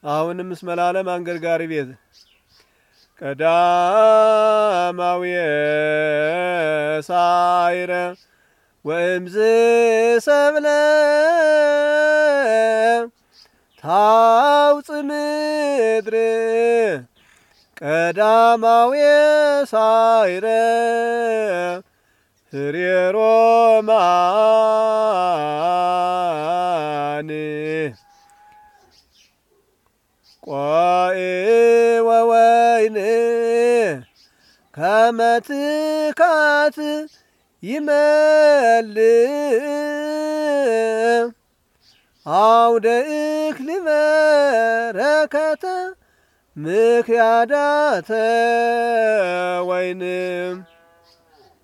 አሁንም እስመ ለዓለም አንገርጋሪ ቤት ቀዳማዊ ሳይረ ወእምዝ ሰብለ ታውፅ ምድር ቀዳማዊ ሳይረ ህሬሮ ማን ቆይ ወወይን ከመትካት ይመል አውደ እክል በረከተ ምክያዳተ ወይንም